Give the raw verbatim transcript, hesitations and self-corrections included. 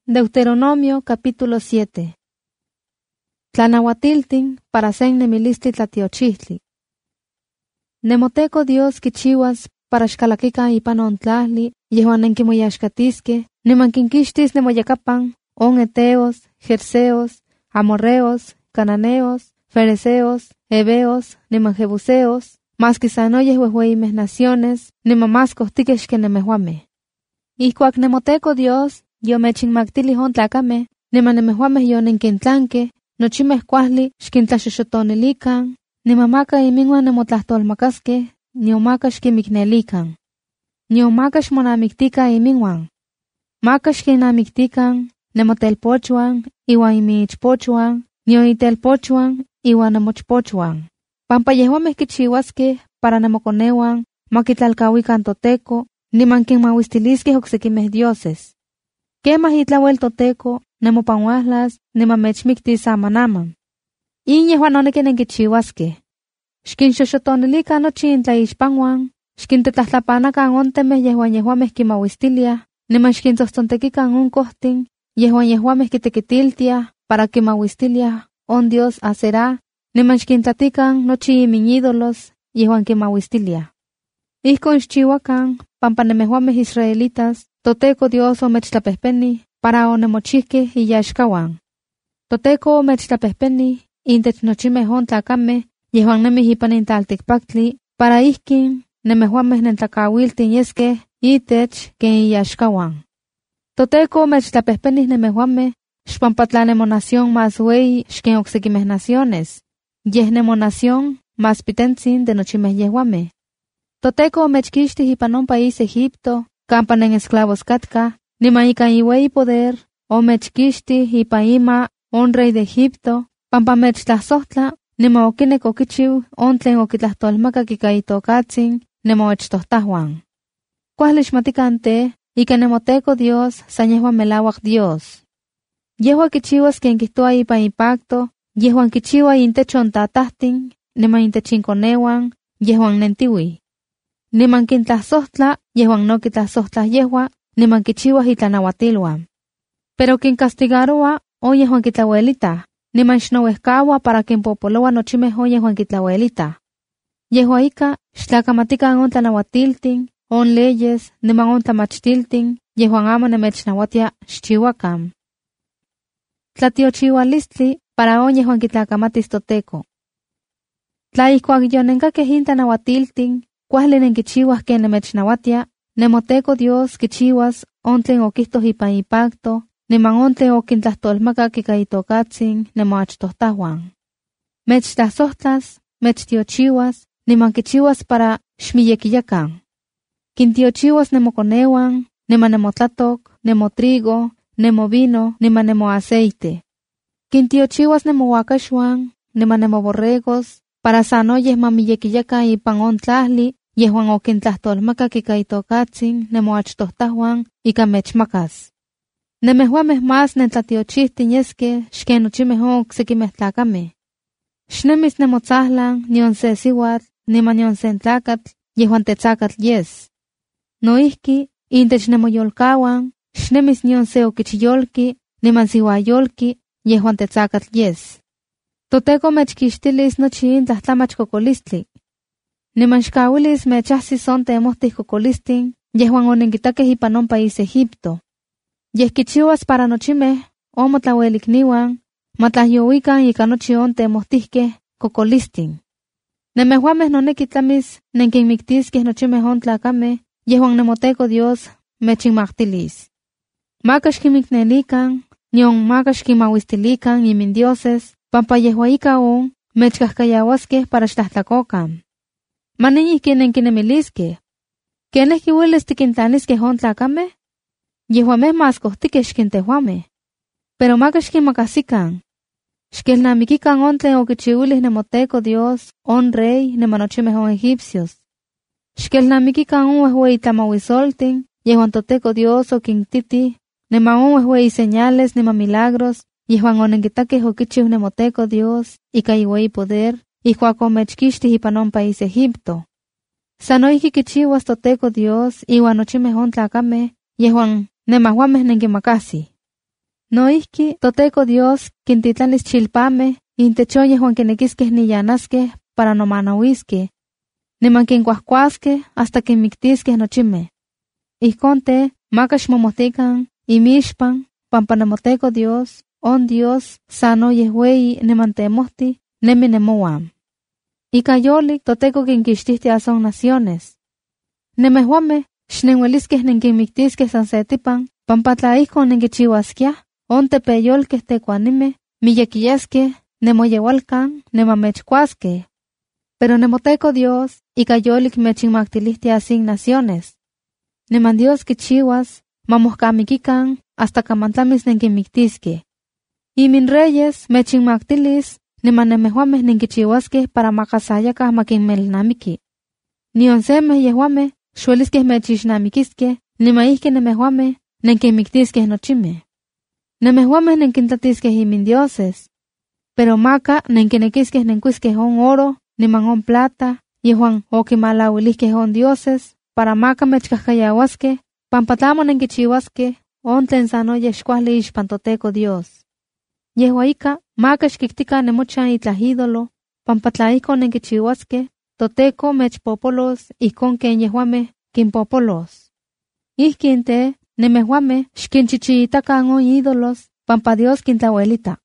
Deuteronomio capítulo siete. Tlanahuatiltin para sen nemilistli tlatiochihtli. Nemoteco Dios kichiwas para xcalaquican ipan ontlahli, yehuan nenkimoyaxcatiske, nimanquinkixtis nemoyakapan, on eteos, jerseos, amorreos, cananeos, fereceos, heveos, niman jebuseos, mas quisanoyes huehueimeh naciones, niman mas cohtiquex que nemehuameh. Ihcuac nemoteco Dios, yo mechinmactili on tlacameh, niman nemehuameh yo nenkintlanque, nochimeh cuahli xquintlaxoxotonilican, nimamaka iminguan nemotlahtolmacaske, niomaka xquimicnelican. Niomaka xmonamictica iminguan. Maka xquinamictican, nemotelpochuan, iwan imiichpochuan, nioitelpochuan, iwan nemochpochuan. Pampa yehuameh kichiuaskeh para nemoconeuan, makitlalcahuican toteco, niman quinmahuistiliskeh ocsequimeh dioses. Quemah itlauel toteco, nemopanhuahlas, niman mechmictis amanaman. In yehuan noneki nenkichiuaskeh. Xquinxoxotonilican nochi intlaixpanhuan, xquintetlahtlapanacán ontemeh yehuan yehuameh quimahuistiliah, niman xquintzohtzontequican on cohtin, yehuan yehuameh quitequitiltiah para quimahuistiliah on Dios Aserá, niman xquintlatican nochi imiñídolos, yehuan quimahuistiliah. Ihcon xchiuacan, pampa nemehuameh israelitas, Toteco Dios omechtlapehpeni para onemochihqueh iyaxcahuan. Toteco omechtlapehpeni intech nochimeh on tlacameh, yehuan nemih ipan intalticpactli, para ihquin nemehuameh nentlacauiltin yeskeh itech ken iyaxcahuan. Toteco omechtlapehpeni nemehuameh, xpampa tla nemonación más ueyi xken ocsequimeh naciones, yeh nemonación más pitentzin de nochimeh yehuameh. Toteco omechquixtih ipan on país Egipto, campa nen esclavos catca, niman ican iueyi poder, omechquixtih ipan ima on rey de Egipto, pampa mechtlasohtla, niman oquinec oquichiu on tlen oquitlahtolmacac ica itocatzin, nemoechtohtahuan. Cuahli xmatican te, ica nemoteco Dios, san yehuan melauac Dios. Yehuan kichiuas ken quihtoa ipan ipacto, yehuan kichiua intech ontatahtin, niman intech inconeuan, yehuan nentiui. Niman quintlasohtla, yehuan no quitlasohtla yehua, niman kichiuas itlanauatiluan. Pero quincastigaroa, o yehuan kitlauelita, niman xnouehcaua para quinpopoloa nochimeh o yehuan kitlauelita. Yehua ika, xtlacamatican on tlanauatiltin, on leyes, niman on tlamachtiltin, yehuan amo nemechnauatia xchiuacan. Tlatiochiualistli para on yehuan kitlacamatis toteco. Tla ihcuac yonencaqueh in tlanauatiltin, cuahli nenkichiuas ken nemechnauatia, nemoteco Dios kichiuas on tlen oquihtoh ipan ipacto, niman on tlen oquintlahtolmacac ica itocatzin nemoachtohtahuan. Mechtlasohtlas, mechtiochiuas, niman kichiuas para xmiyequiyacan. Quintiochiuas nemoconeuan, niman nemotlatoc, nemotrigo, nemovino, niman nemoaceite. Quintiochiuas nemohuacaxuan, niman nemoborregos, para sanoyeh mamiyequiyacan ipan on tlahli, yehuan oquintlahtolmacac ica itocatzin nemoachtohtahuan ica mechmacas. Nemehuameh más nentlatiochihtin yeske xken nochimeh on ocsequimeh tlacameh. Xnemis nemotzahlan nion se siuatl, niman nion se tlacatl, yehuan tetzacatl yes. Noihki, intech nemoyolcahuan, xnemis nion se oquichiyolki, niman siuayolki, yehuan tetzacatl yes. Toteco mechquixtilis nochi in tlahtlamach cocolistli. Niman xcauilis mechahsis on temohtih cocolistin, yehuan onenquitakeh ipan on país Egipto. Yeh kichiuas para nochimeh, o motlauelikniuan, matlahyouican ica nochi on temohtihqueh cocolistin. Nemehuameh noneki tlamis nenquinmictiskeh nochimeh on tlacameh, yehuan nemoteco Dios mechinmactilis. Maka xquimicnelican, nion maka xquimauistilican imindioses, pampa yehua ika on mechcahcayauaskeh para xtlahtlacocan. Manin ihki nenquinemiliskeh. ¿Keneh kiuilis tiquintlaniskeh on tlacameh? Yehuameh más cohtiqueh xquintehuameh. Pero maka xquinmacasican. Xquelnamiquican on tlen oquichiuilis nemoteco Dios, on rey, niman nochimeh on egipcios. Xquelnamiquican on uehueyi tlamauisoltin, yehuan toteco Dios oquintitih, niman on uehueyi señales niman milagros, yehuan onenquitakeh oquichiu nemoteco Dios, ica iueyi poder, ihcuac omechquixtih ipan on país Egipto. Sanoihki kichiuas toteco Dios, iwan nochimeh on tlacameh, yehuan nemahuameh nenquimacasih. Noihki, Toteco Dios, quintitlanis chilpame, intechoye Juan quenequisque ni yanasque para no manahuisque. Niman quincuascuasque hasta quinmictisque nochime. Ihconte, macash momotican, y mishpan, pampanemoteco Dios, on Dios, sano yehuei nemantemohti, neminemoam. Y cayolik Toteco quinquististe a son naciones. Nemehuame, xnenhuelisque nenquinmictisque sansetipan, pampatlaihco nenquichihuasquia, on tepeyolque tecuanime, miyequillesque, nemoyewalcan, nemamechcuasque. Pero nemoteco Dios, y cayolik mechinmactiliste asin naciones. Neman Dios quichihuas, mamoscamiquican, hasta camantlamis nenquinmictisque. Y min reyes mechinmactilis, neman nemehuames nenquichihuasque para macasayacas maquinmelnamiki. Ni onsemes yehuame, xuelisque mechixnamiquisque, nimaihque nemehuame, nenquinmictisque nochime. Nemehuames nenquintlatisque y min dioses. Pero maca nenquinequisque nencuisque on oro, niman on plata, yehuan oquimalauilisque on dioses, para maca mechcascayahuasque, pampatlamo nenquichihuasque, on tensano yexcuahli ixpantoteco Dios. Yehuaica, maca xquictica nemochan itlahídolo, pampatlaihco nenquichihuasque, Toteco mechpopolos icon ken yehuame quimpopolos. Ihquinte, nemehuame xquinchichiitacan on ídolos, pampa Dios quintlauelita.